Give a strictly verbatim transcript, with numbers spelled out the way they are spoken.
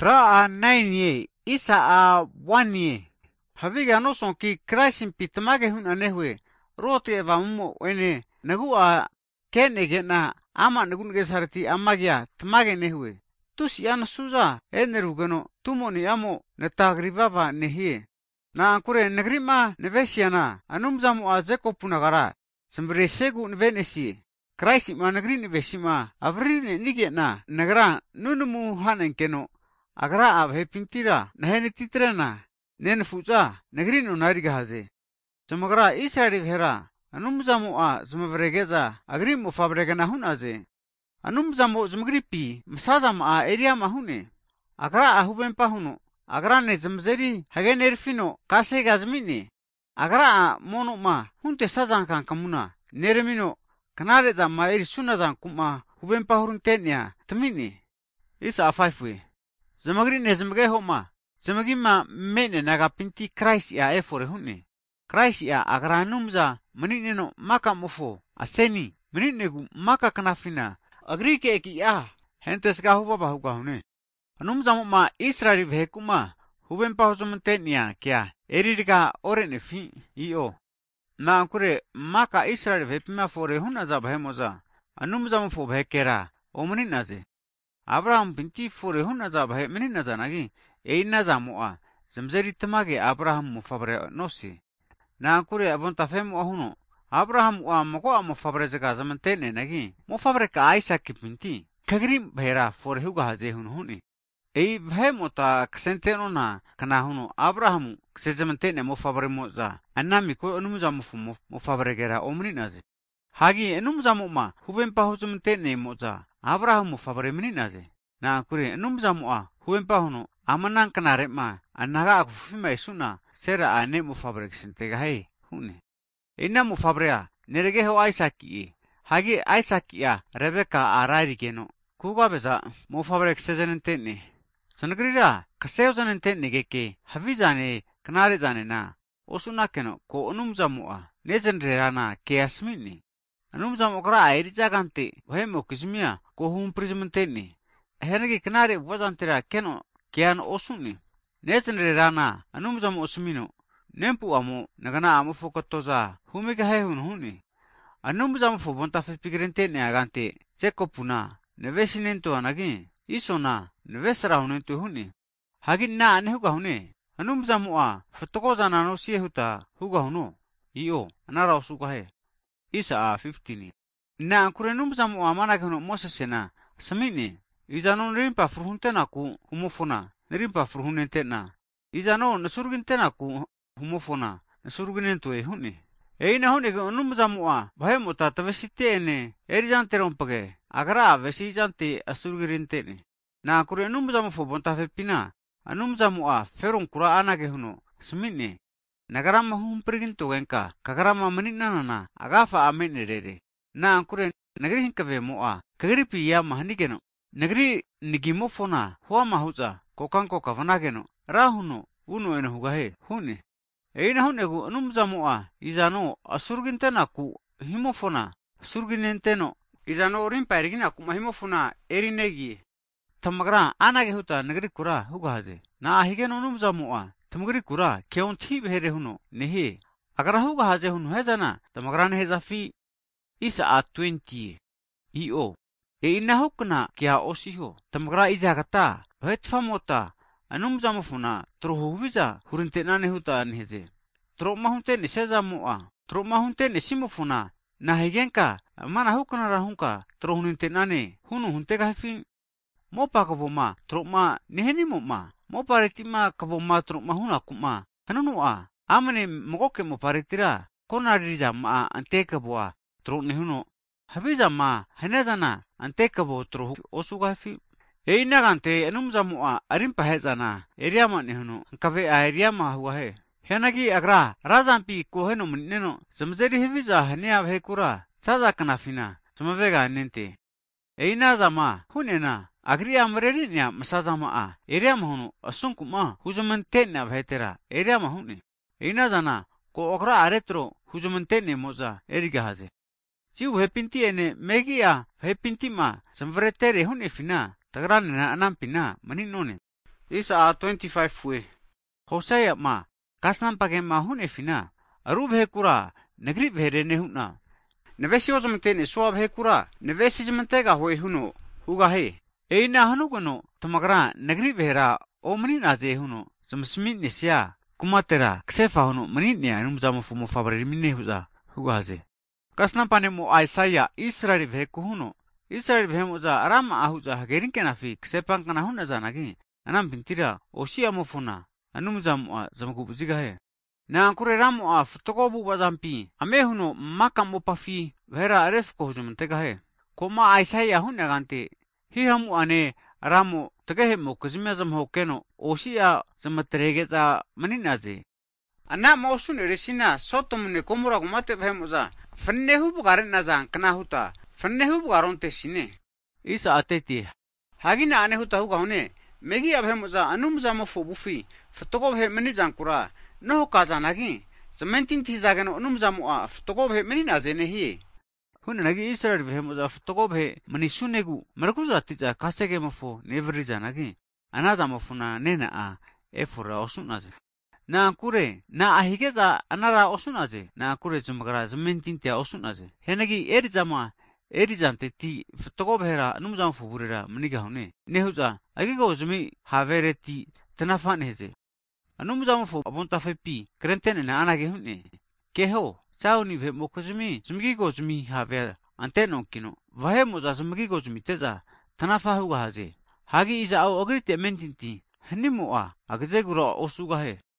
Tra a nine ye, isa a one ye. Haviga no son ki Christ pitamage hun anehwe. Rote eva mumo wene nagu a kene gena ama nagun gesarti amagia tamage nehwe. Tus yan suza enerugano tumo ni amo netagribaba nehie. Na ankure negrima nevesiana anumzamu a zeko punagara. Sembere segu nevenesi. Christ ma negri nevesima avrine nigena nagra nunumu hanen keno. Agra ab he pintira nahene titrena nen fuza negri no nariga haze. Samagra isari vera anumzamu a zumavregeza agri mu fabrega nahunaze. Anumzamu zumgripi msazam a area mahune. Agra ahuben pahuno. Agra ne zumzeri hagenerfino kase gazmini. Agra a mono ma hunte sazankan kamuna neremino kanare za ma eri sunazan kuma huben pahurun tenya tamini. Isa afaifwe. Zamagri ne zamage homa. Zamagi ma mene naga pinti Christ ya efore hune. Christ ya agra numza manineno maka mofo aseni maninegu maka kanafina. Agri ke ki ya hentes ga huba bahuga hune. Anumza ma Israeli vehekuma huben pahuzum tenya kya eririga orene fi io. Na ankure maka Israeli vepima fore hunaza bahemoza. Anumza mfo behekera omuninaze. Abraham pinti fore hunaza bahe meninaza nagi. Einaza moa zamzeri tamage Abraham mufabre nosi. Na ankure avonta femo ahuno. Abraham wa moko amo fabre zaga zamantene nagi. Mufabre ka Isaac pinti. Kagrim bhera fore huga haze hun huni. Ei bhemota ksenteno na kana huno Abraham ksezamantene mufabre moza. Anami ko anumza mufu mufabre gera omninaze. Hagi enumza moma huben pahuzumantene moza. Abraham mufabre meninaze. Na ankure enumza moa huben pahuno amanan kanare ma anaga akufima isuna sera ane mufabre ksentega hai huni. Ina mufabrea nerege ho Isaac hagi Isaac ya Rebecca arari geno kuga beza mufabre ksezanentene. Sanagrira kaseyozanentene geke havizane kanare zane na osuna keno ko onumza moa nezenrerana ke asmini. Anumza mokra airiza gante vahemo kismia ko hum prismentene. Henegi kanare wazantera keno kian osuni. Nezenrerana anumza mo osmino. Nempu amo nagana amo fokotoza humega hehun huni. Anumza mo fobonta fepigirentene agante seko puna nevesinento anagi isona nevesra hunento huni. Hagi na anehuga huni. Anumza mo a fotokoza nano siehuta huga huno. Iyo anara osuga he. Isa a fifteen. Na ankure numza mo amana gano mosesena samini. Izano rimpa fruhuntena ku humofona. Rimpa fruhunentena. Izano nasurgintena ku humofona nasurginento e huni. Eina huni ga numza mo a bahemota tavesitene erizanterompage. Agra vesijante asurgirintene. Na ankure numza mo fobonta fepina. Anumza mo a feron kura anage huno samini. Nagarama humpriginto genka kagarama maninana agafa amenerere. Na ankure nagri hinkave moa kagri piya mahanigeno. Nagri nigimofona huwa mahuza kokanko kavanageno. Rahuno uno eno hugahe huni. Eina hunegu anumza moa izano asurgintena ku himofona asurginenteno. Izano rimpa erigina kuma himofona erinegi. Tamagra anage huta nagri kura hugahaze. Na ahigeno anumza moa tamagri kura keon thi behere huno nehe agra huga haze huno hezana tamagran hezafi isa a twenty io e ina hukna kya osiho tamagra izagata hetfamota anum zamufuna trohu viza hurinte nane huta neheze tro mahunte niseza moa tro mahunte nisimufuna na higenka mana hukna rahunka tro huninte nane hunu hunte gafi mopa kavoma tro ma neheni moma mo paritima kavo matro mahuna kuma hanunua amane mogoke mo paritira konariza ma anteka boa tro nehuno habiza ma hanazana anteka bo tro osugafi eina gante enumza moa arimpa hezana eriama nehuno kave eriama huwa he henagi agra razampi koheno muneno samzeri heviza hania vekura saza kanafina samavega nente eina zama hunena Agri amreri niya masazama a area mahunu asunkuma huzumantene bhetera area mahuni ina zana ko okra aretro huzumantene moza eriga haze siu hepinti ene megia hepinti ma samvretere huni fina tagran na anampina maninone Isa a twenty-five fue. Hosea ma, kasnan pake ma hune fina. Aru bhe kura, negri bhe ne huna. Nevesi ozamte ne soa bhe kura, nevesi jmantega hoe huno, huga he. Eina hanu kono, tamagra negri bhera, o mani naze huno, zamsmin nesya, kumatera, ksefa huno, mani ne anum zamafu mo fabri mine huza, huga haze. Kasnan pane mo Isaiah, Israeli bhe kuhuno, Israeli bhe moza arama ahuza hagerin kenafi, ksepan kana huna zanagi, anam pintira, oshia mo funa, anum zamu zamakubuziga he. Na kure ramu a futokobu bazampi, ame huno maka mo pafi, vera aref ko hujumantega he. Koma Isaiah hunna gante, hi hamu ane ramu tegehe mo kuzimya zam hokeno, oshia zamateregeza maninaze. Ana mo sune resina sotomune komura kumate bhemuza, fannehu bugaren nazan kana huta, fannehu bugaronte sine. Isa ateti. Hagina ane huta huga hune, megi abhemuza anumza mo fubufi, futokob he manizan kura, no kazanagi, sementin tizagano anumza mo a, futokob he maninaze nehi. Huna nagi Israel behemuza futokob he manisunegu, marakuza tija kasege mofo neveriza nagi, anaza mofuna nena a, efura osunaze. Na kure, na ahigeza anara osunaze, na kure zumagara zementintia osunaze. Henagi erizama, erizante ti futokob hera anumza mofo burira maniga hune. Nehuza, agigo zumi havere ti tanafan heze. Anumza mofo abontafe pi, krentene na anage hune. Keho, Chao ni ve mokuzumi, zumgi go zumi have anteno kino. Vahe moza zumgi go zumi teza, tanafa huga haze. Hagi isa au agrite mentinti, hanimu a, agze gura osuga he.